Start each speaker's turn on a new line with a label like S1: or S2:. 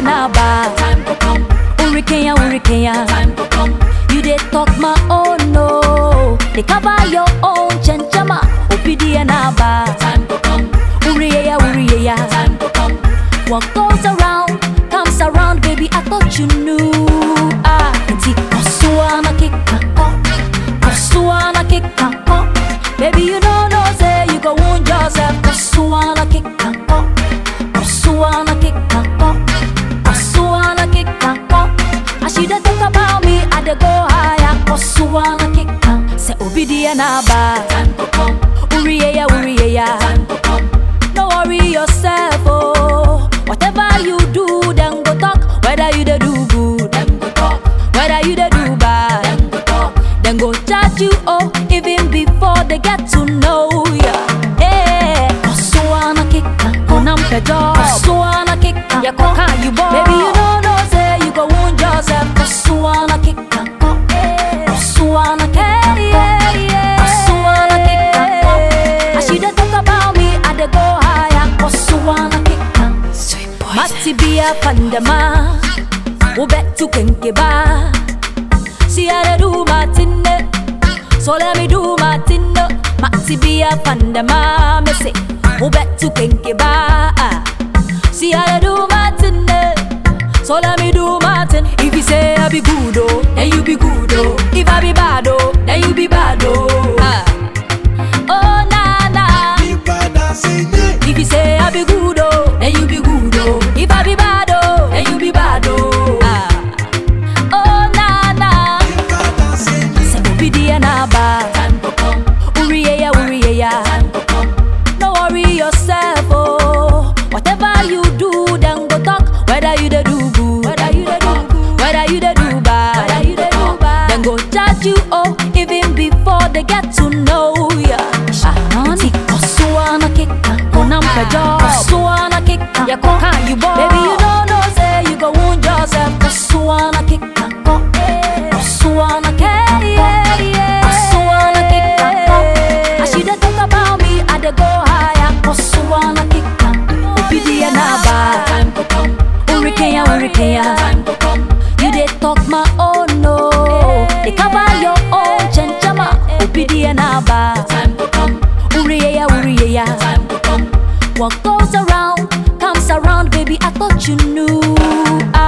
S1: na ba.
S2: Time to come.
S1: Hurricane, hurricane.
S2: Time to come.
S1: You dey talk my own no. They cover your own chenchama. Opidi na ba.
S2: Time to come.
S1: Uriya, uriya.
S2: Time to come.
S1: What goes around comes around, baby. I thought you knew. Ah, inti kosuana kikako, kosuana kikako. Baby, you don't know say you go wound yourself. Kosuana kikako, kosuana kikako, kosuana kikako. I should talk about me, I dey go higher. Kosuana kikako, say obidi na ba.
S2: Time to come.
S1: Uriya, uriya.
S2: Time to come.
S1: Don't worry yourself, oh. Whatever you do, then go talk. Whether you dey do good,
S2: Them go talk.
S1: whether you dey do bad,
S2: Them go talk.
S1: then go judge you, oh. Even before they get to know ya. Hey, kosuana kika, konam pejo. Kosuana kika, ya koka you boy. Baby, you don't know say you go wound yourself. Kosuana kika, kosuana kika, kosuana kika. I should talk about me, I dey go higher. Kosuana kika, sweet boy. Mati biya pandama, ubet tu kenkeba. See how they do Martin, so let me do Martin. Mati biya pandama, me say, ubet tu kenkeba. See how they do Martin, so let me do Martin. If you say I be good, oh, then you be good, oh. If I be bad, oh, then you be bad, oh. Oh na na. If you say I be good, oh, then you be good, oh. If I be bad, oh, then you be bad, oh. Oh na na. Say obidi na ba.
S2: Time to come.
S1: Uriya, uriya.
S2: Time to come.
S1: Don't worry yourself, oh. Whatever you do, then go talk. Whether you dey do good, whether you dey do good, whether you dey do bad, whether you dey do bad, then go judge you, oh. Even before they get to know ya. Shanti kosuana kika, konam pejo. Kosuana kika, ya koka you boy. Baby, you don't know say you go wound yourself. Kosuana kika, kosuana kika, kosuana kika. I should talk about me, I dey go higher. Kosuana kika, obidi na ba.
S2: Time to come.
S1: Hurricane, hurricane.
S2: Time to come.
S1: You dey talk my own no. They cover your own chenchama. Obidi na ba.
S2: Time to come.
S1: Uriya, uriya.
S2: Time to come.
S1: What goes around comes around, baby. I thought you knew.